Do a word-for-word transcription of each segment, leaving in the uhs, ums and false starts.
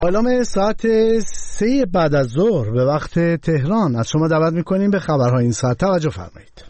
حالا ساعت سه بعد از ظهر به وقت تهران از شما دعوت میکنیم به خبرهای این ساعت توجه فرمایید.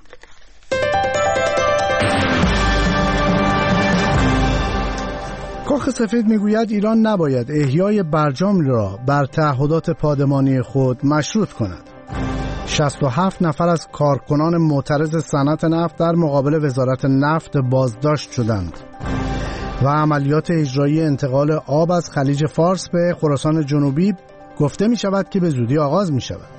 کاخ سفید میگوید ایران نباید احیای برجام را بر تعهدات پادمانی خود مشروط کند. شصت و هفت نفر از کارکنان معترض صنعت نفت در مقابل وزارت نفت بازداشت شدند. و عملیات اجرایی انتقال آب از خلیج فارس به خراسان جنوبی گفته می شود که به زودی آغاز می شود.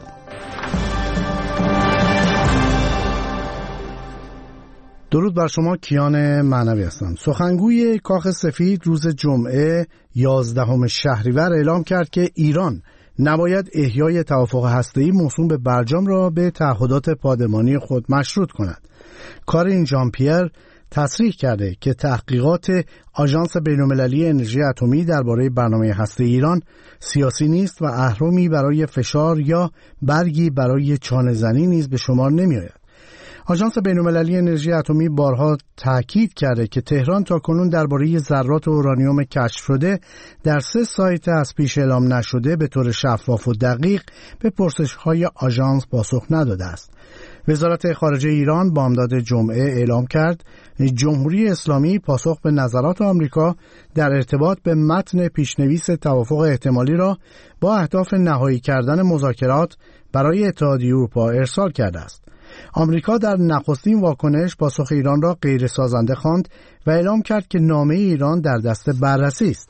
درود بر شما، کیان معنوی هستم. سخنگوی کاخ سفید روز جمعه یازدهم شهریور اعلام کرد که ایران نباید احیای توافق هسته‌ای موسوم به برجام را به تعهدات پادمانی خود مشروط کند. کارین ژان پیر تصریح کرده که تحقیقات آژانس بین‌المللی انرژی اتمی درباره برنامه هسته ایران سیاسی نیست و اهرمی برای فشار یا برگی برای چانه‌زنی نیز به شمار نمی‌آید. آژانس بین‌المللی انرژی اتمی بارها تاکید کرده که تهران تاکنون درباره ذرات اورانیوم کشف شده در سه سایت از پیش اعلام نشده به طور شفاف و دقیق به پرسش‌های آژانس پاسخ نداده است. وزارت خارجه ایران بامداد جمعه اعلام کرد جمهوری اسلامی پاسخ به نظرات آمریکا در ارتباط به متن پیشنویس توافق احتمالی را با اهداف نهایی کردن مذاکرات برای اتحادیه اروپا ارسال کرده است. آمریکا در نخستین واکنش پاسخ ایران را غیر سازنده خواند و اعلام کرد که نامه ایران در دست بررسی است.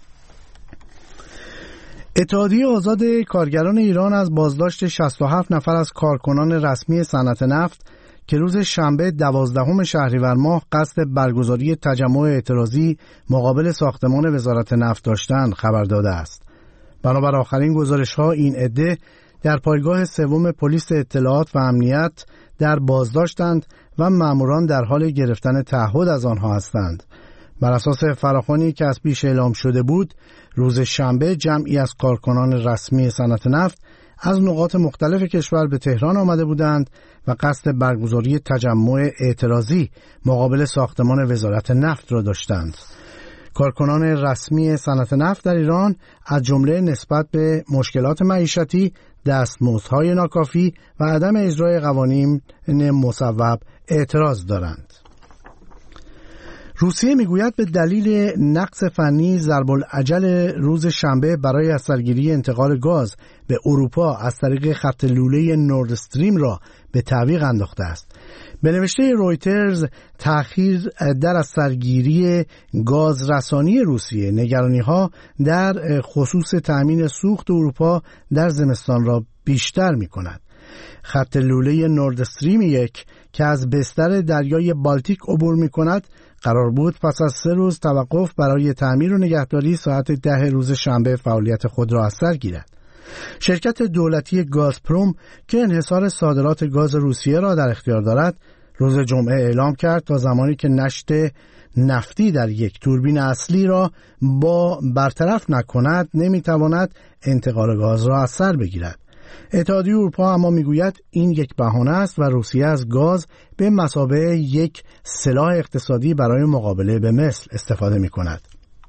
اتحادیه آزاد کارگران ایران از بازداشت شصت و هفت نفر از کارکنان رسمی صنعت نفت که روز شنبه دوازدهم شهریور ماه قصد برگزاری تجمع اعتراضی مقابل ساختمان وزارت نفت داشتند خبر داده است. بنابر آخرین گزارش‌ها این عده در پایگاه سوم پلیس اطلاعات و امنیت در بازداشتند و ماموران در حال گرفتن تعهد از آنها هستند. بر اساس فراخوانی که از پیش اعلام شده بود، روز شنبه جمعی از کارکنان رسمی صنعت نفت از نقاط مختلف کشور به تهران آمده بودند و قصد برگزاری تجمع اعتراضی مقابل ساختمان وزارت نفت را داشتند. کارکنان رسمی صنعت نفت در ایران از جمله نسبت به مشکلات معیشتی، دستمزدهای ناکافی و عدم اجرای قوانین مصوب اعتراض دارند. روسیه میگوید به دلیل نقص فنی ضرب الاجل روز شنبه برای از سرگیری انتقال گاز به اروپا از طریق خط لوله نورد استریم را به تعویق انداخته است. به نوشته رویترز، تأخیر در از سرگیری گاز رسانی روسیه نگرانی‌ها در خصوص تأمین سوخت اروپا در زمستان را بیشتر می‌کند. خط لوله نورد استریم یک که از بستر دریای بالتیک عبور می‌کند قرار بود پس از سه روز توقف برای تعمیر و نگهداری ساعت ده روز شنبه فعالیت خود را از سر گیرد. شرکت دولتی گازپروم که انحصار صادرات گاز روسیه را در اختیار دارد، روز جمعه اعلام کرد تا زمانی که نشت نفتی در یک توربین اصلی را با برطرف نکند نمیتواند انتقال گاز را از سر بگیرد. اتحادیه اروپا اما میگوید این یک بهانه است و روسیه از گاز به مثابه یک سلاح اقتصادی برای مقابله به مثل استفاده میکند.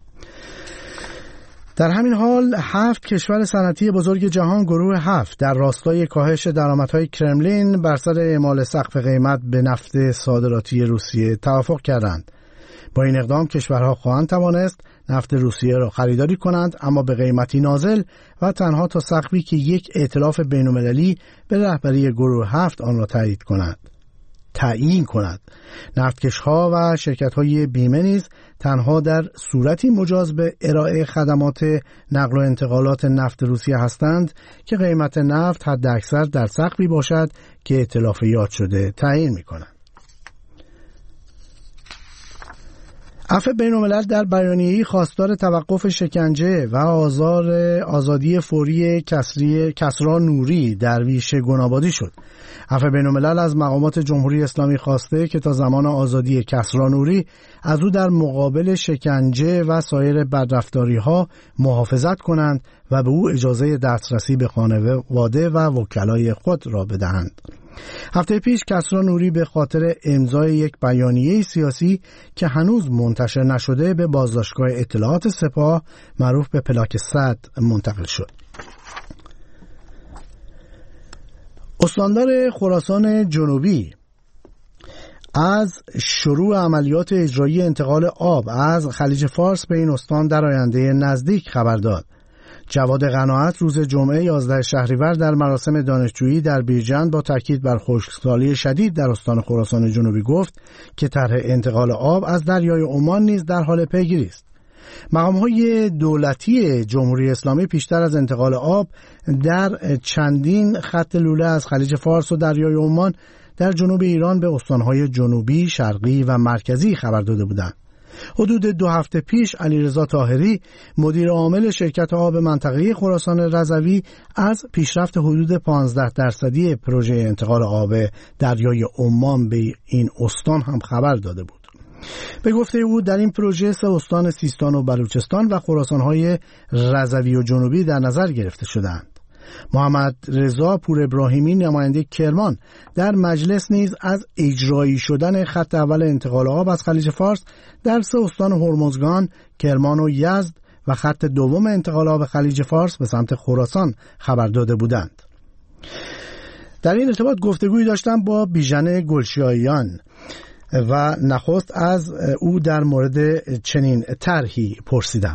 در همین حال هفت کشور صنعتی بزرگ جهان گروه هفت در راستای کاهش درآمدهای کرملین بر سر اعمال سقف قیمت به نفت صادراتی روسیه توافق کردند. با این اقدام کشورها خواهند توانست نفت روسیه را خریداری کنند، اما به قیمتی نازل و تنها تا سقفی که یک ائتلاف بین‌المللی به رهبری گروه هفت آن را تایید کند تعیین کند. نفتکش‌ها و شرکت‌های بیمه نیز تنها در صورتی مجاز به ارائه خدمات نقل و انتقالات نفت روسیه هستند که قیمت نفت حداکثر در سقفی باشد که ائتلاف یاد شده تعیین می‌کند. عفو بین‌الملل در بیانیه‌ای خواستار توقف شکنجه و آزار آزادی فوری کسری کسری نوری درویش گنابادی شد. عفو بین‌الملل از مقامات جمهوری اسلامی خواسته که تا زمان آزادی کسری نوری از او در مقابل شکنجه و سایر بدرفتاری‌ها محافظت کنند و به او اجازه دسترسی به خانواده و وکلای خود را بدهند. هفته پیش کسری نوری به خاطر امضای یک بیانیه سیاسی که هنوز منتشر نشده به بازداشتگاه اطلاعات سپاه معروف به پلاک صد منتقل شد. استاندار خراسان جنوبی از شروع عملیات اجرایی انتقال آب از خلیج فارس به این استان در آینده نزدیک خبر داد. جواد قناعت روز جمعه یازده شهریور در مراسم دانشجویی در بیرجند با تاکید بر خشکسالی شدید در استان خراسان جنوبی گفت که طرح انتقال آب از دریای عمان نیز در حال پیگیری است. مقام‌های دولتی جمهوری اسلامی پیشتر از انتقال آب در چندین خط لوله از خلیج فارس و دریای عمان در جنوب ایران به استان‌های جنوبی، شرقی و مرکزی خبر داده بودند. حدود دو هفته پیش علیرضا طاهری مدیر عامل شرکت آب منطقه‌ای خراسان رضوی از پیشرفت حدود پانزده درصدی پروژه انتقال آب دریای عمان به این استان هم خبر داده بود. به گفته او در این پروژه سه استان سیستان و بلوچستان و خراسان‌های رضوی و جنوبی در نظر گرفته شدند. محمد رضا پور ابراهیمی نماینده کرمان در مجلس نیز از اجرایی شدن خط اول انتقال آب از خلیج فارس در سه استان هرمزگان، کرمان و یزد و خط دوم انتقال آب خلیج فارس به سمت خراسان خبر داده بودند. در این ارتباط گفتگویی داشتم با بیژن گلشاییان و نخست از او در مورد چنین طرحی پرسیدم.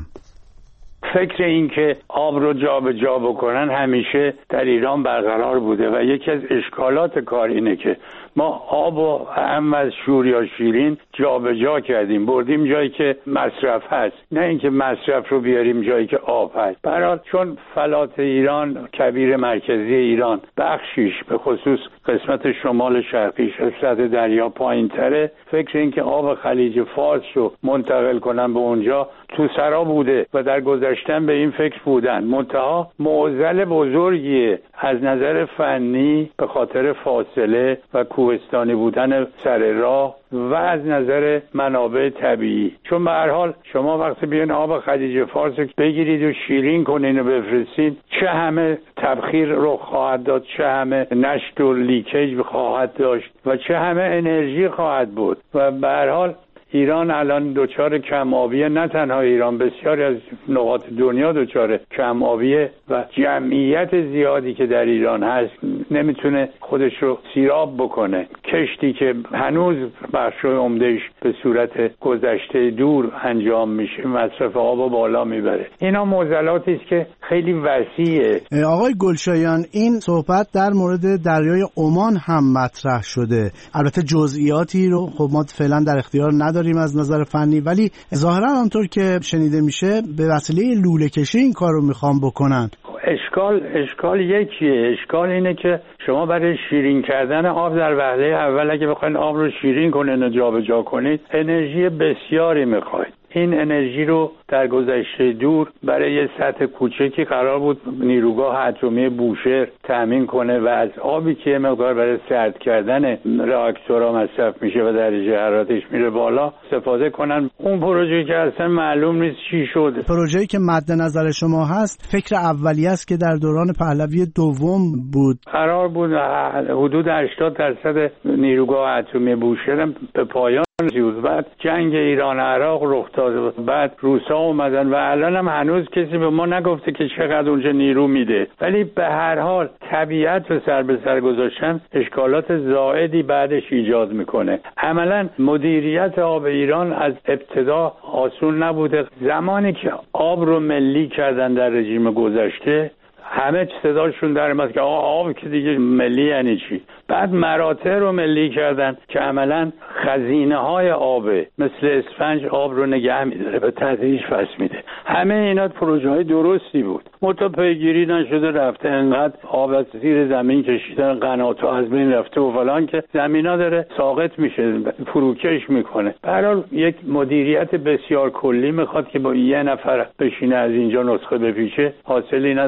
فکر این که آب رو جا به جا بکنن همیشه در ایران برقرار بوده و یکی از اشکالات کار اینه که ما آب و هم از شور یا شیرین جا به جا کردیم، بردیم جایی که مصرف هست، نه اینکه مصرف رو بیاریم جایی که آب هست. برحال چون فلات ایران، کبیر مرکزی ایران بخشیش به خصوص قسمت شمال شرقیش از سطح دریا پایین تره، فکر این که آب خلیج فارس رو منتقل کنن به اونجا تو سرا بوده و در گذشتن به این فکر بودن. منتها معضل بزرگیه از نظر فنی به خاطر فاصله و کوهستانی بودن سر راه و از نظر منابع طبیعی. چون به هر حال شما وقتی بیان آب خلیج فارس بگیرید و شیرین کنین و بفرستین، چه همه تبخیر رو خواهد داد، چه همه نشت و لیکیج خواهد داشت و چه همه انرژی خواهد بود. و به هر حال ایران الان دچار کم آبیه، نه تنها ایران، بسیاری از نقاط دنیا دچار کم آبیه و جمعیت زیادی که در ایران هست نمیتونه خودش رو سیراب بکنه. کشتی که هنوز بخش عمدهش به صورت گذشته دور انجام میشه مصرف آب و بالا میبره. اینا معضلاتی است که خیلی وسیعه. آقای گلشاییان، این صحبت در مورد دریای عمان هم مطرح شده. البته جزئیاتی رو خب ما فعلا در اختیار نداریم از نظر فنی، ولی ظاهرا آنطور که شنیده میشه به وسیله لوله کشی این کار رو میخوام بکنن. اشکال اشکال یکیه. اشکال اینه که شما برای شیرین کردن آب در وهله اول اگه بخواید آب رو شیرین کنین و جابجا کنید انرژی بسیاری میخواید. این انرژی رو در گذشته دور برای یه سطح کوچکی قرار بود نیروگاه اتمی بوشهر تامین کنه و از آبی که مقدار برای سرد کردن راکتورها مصرف میشه و درجه حرارتش میره بالا استفاده کنن. اون پروژه که اصلا معلوم نیست چی شده. پروژه‌ای که مد نظر شما هست فکر اولیه است که در دوران پهلوی دوم بود. قرار بود حدود هشتاد درصد نیروگاه اتمی بوشهر به پایان رسید. بعد جنگ ایران عراق رخ داد، بعد روسا اومدن و الان هم هنوز کسی به ما نگفته که چقدر اونجا نیرو میده. ولی به هر حال طبیعت رو سر به سر گذاشتن اشکالات زائدی بعدش ایجاد میکنه. عملا مدیریت آب ایران از ابتدا آسون نبوده. زمانی که آب رو ملی کردن در رژیم گذشته همه صداشون در اومد که آب که دیگه ملی یعنی چی. بعد مراتع رو ملی کردن که عملا خزینه های آبه، مثل اسفنج آب رو نگه میداره، به تدریج فصل میده. همه اینا پروژه های درستی بود. متو پیگیری نشده، رفته انقدر آب از زیر زمین کشیدن، قنات‌ها از بین رفته و فلان که زمینا داره ساقط میشه، فروکش میکنه. به هر حال یک مدیریت بسیار کلی میخواد که با یه نفر بشینه از اینجا نسخه بپیچه، حاصلی نداره. باید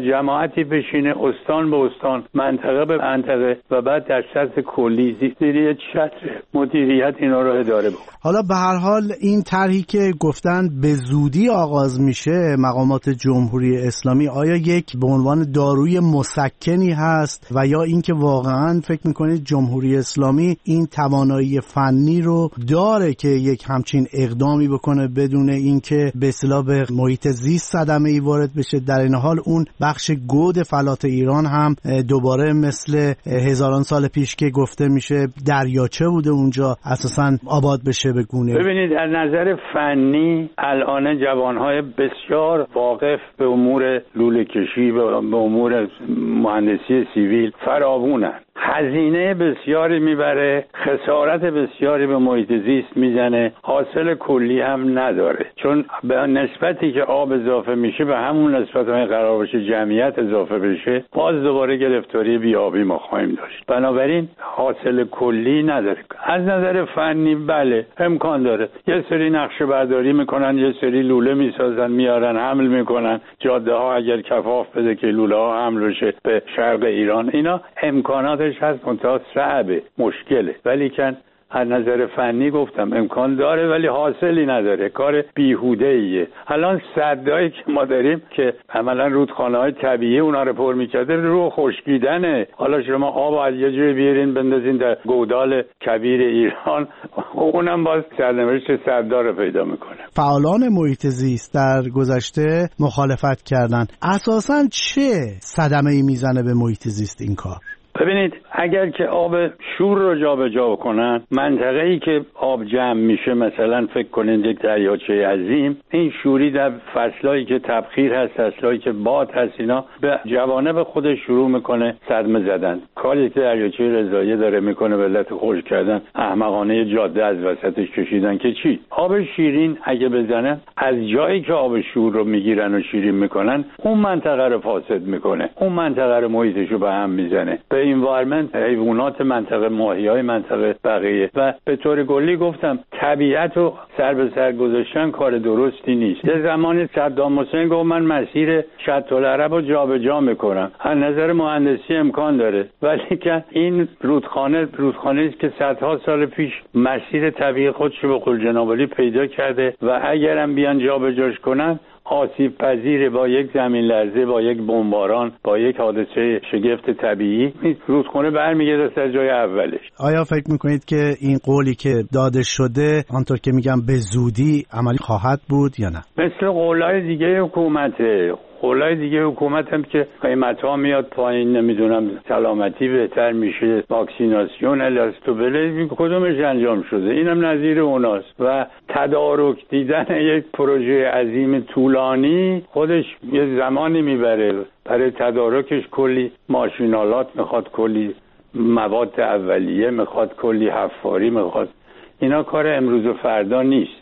جماعتی بشینه استان به استان، منطقه به منطقه و بعد در سطح کلی زیر چتر مدیریت اینا رو اداره بکنه. حالا به هر حال این طرحی که گفتن به زودی آغاز میشه مقامات جمهوری اسلامی، آیا یک به عنوان داروی مسکنی هست و یا اینکه واقعا فکر میکنید جمهوری اسلامی این توانایی فنی رو داره که یک همچین اقدامی بکنه بدون اینکه به اصطلاح به محیط زیست صدمه‌ای وارد بشه؟ در این حال اون بخش گود فلات ایران هم دوباره مثل هزاران سال پیش که گفته میشه دریاچه بوده اونجا اساساً آباد بشه به گونه. ببینید از نظر فنی الان جوانهای بسیار واقف به امور لوله کشی به امور مهندسی سیویل فراوونن، هزینه بسیاری میبره، خسارت بسیاری به محیط زیست میزنه، حاصل کلی هم نداره، چون به نسبتی که آب اضافه میشه به همون نسبت های قرار باشه جمعیت اضافه بشه، باز دوباره گرفتاری بیابی ما خواهیم داشت. بنابراین حاصل کلی نداره. از نظر فنی بله امکان داره، یه سری نقشه برداری میکنن، یه سری لوله میسازن میارن حمل میکنن، جاده ها اگر کفاف بده که لوله ها حمل بشه به شرق ایران، اینا امکانات هست، منتها صعبه، مشکله، ولی کن از نظر فنی گفتم امکان داره ولی حاصلی نداره، کار بیهوده ایه. الان سدایی که ما داریم که عملا رودخانه های طبیعی اونا رو پر میکرده رو خشکیدنه، حالا شما آب از یه جوری بیارین بندازین در گودال کبیر ایران، اونم باز سرنوشت سدا رو پیدا میکنه. فعالان محیط زیست در گذشته مخالفت کردن. اساساً چه صدمه‌ای میزنه به محیط زیست این کار؟ ببینید اگر که آب شور رو جابجا کنن، منطقه‌ای که آب جمع میشه، مثلا فکر کنید یک دریاچه عظیم، این شوری در فصلایی که تبخیر هست، فصلایی که باد هست، اینا به جوانب خودش شروع میکنه صدمه زدن. کاری که دریاچه رضاییه داره میکنه به علت خشک کردن، احمقانه جاده از وسطش کشیدن که چی؟ آب شیرین اگه بزنن از جایی که آب شور رو میگیرن و شیرین میکنن، اون منطقه رو فاسد میکنه، اون منطقه رو محیطش رو به هم میزنه، به انوایرمنت حیوانات منطقه، ماهیای منطقه، بقیه. و به طور کلی گفتم طبیعت رو سر به سر گذاشتن کار درستی نیست. یه زمانی صدام حسین گفت من مسیر شط العرب رو جابجا میکنم، از نظر مهندسی امکان داره، ولی که این رودخانه رودخانه است که صدها سال پیش مسیر طبیعی خودش رو به قول جناب علی پیدا کرده و اگرم بیان جابجاش کنن آسیب پذیر با یک زمین لرزه، با یک بمباران، با یک حادثه شگفت طبیعی، رودخانه برمیگرده سر جای اولش. آیا فکر میکنید که این قولی که داده شده آنطور که میگم به زودی عملی خواهد بود یا نه؟ مثل قولای دیگه حکومته، قولای دیگه حکومت هم که قیمت ها میاد پایین، نمیدونم سلامتی بهتر میشه، واکسیناسیون الاستوبله، کدومش انجام شده؟ اینم نظیر اوناست. و تدارک دیدن یک پروژه عظیم طولانی خودش یه زمانی میبره، برای تدارکش کلی ماشینالات میخواد، کلی مواد اولیه میخواد، کلی حفاری میخواد، اینا کار امروز و فردا نیست.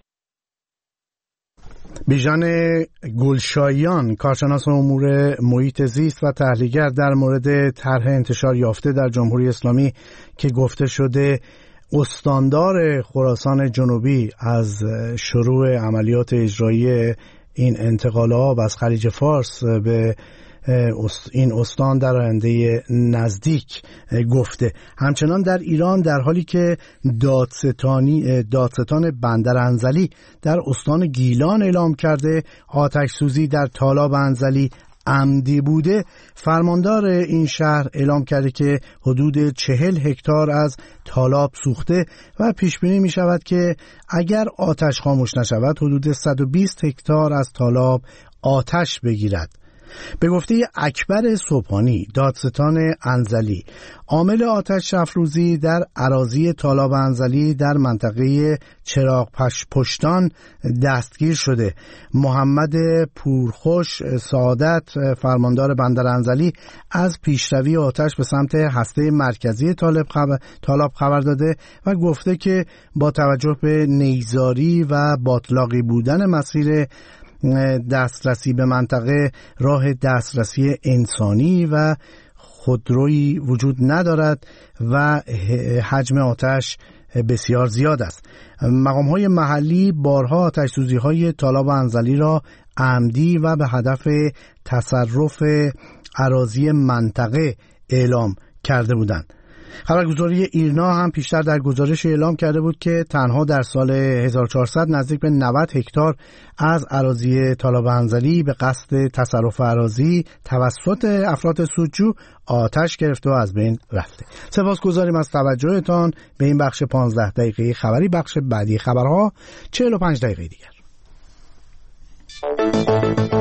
بیژن گلشاییان، کارشناس امور محیط زیست و تحلیلگر در مورد طرح انتشار یافته در جمهوری اسلامی که گفته شده استاندار خراسان جنوبی از شروع عملیات اجرایی این انتقال آب از خلیج فارس به این استان در آینده نزدیک گفته. همچنان در ایران در حالی که دادستانی دادستان بندر انزلی در استان گیلان اعلام کرده آتش سوزی در تالاب انزلی عمدی بوده، فرماندار این شهر اعلام کرده که حدود چهل هکتار از تالاب سوخته و پیش بینی می شود که اگر آتش خاموش نشود حدود صد و بیست هکتار از تالاب آتش بگیرد. به گفته اکبر صبحانی، دادستان انزلی، عامل آتش افروزی در اراضی تالاب انزلی در منطقه چراغ پشتان دستگیر شده. محمد پورخوش سعادت، فرماندار بندر انزلی، از پیشروی آتش به سمت هسته مرکزی تالاب خبر داده و گفته که با توجه به نیزاری و باطلاقی بودن مسیر دسترسی به منطقه، راه دسترسی انسانی و خودرویی وجود ندارد و حجم آتش بسیار زیاد است. مقام‌های محلی بارها آتش‌سوزی‌های تالاب انزلی را عمدی و به هدف تصرف اراضی منطقه اعلام کرده بودند. خبرگزاری ایرنا هم پیشتر در گزارش اعلام کرده بود که تنها در سال هزار و چهارصد نزدیک به نود هکتار از اراضی تالاب انزلی به قصد تصرف اراضی توسط افراد سودجو آتش گرفته و از بین رفته. سپاسگزاریم از توجهتان به این بخش پانزده دقیقه خبری. بخش بعدی خبرها چهل و پنج دقیقه دیگر.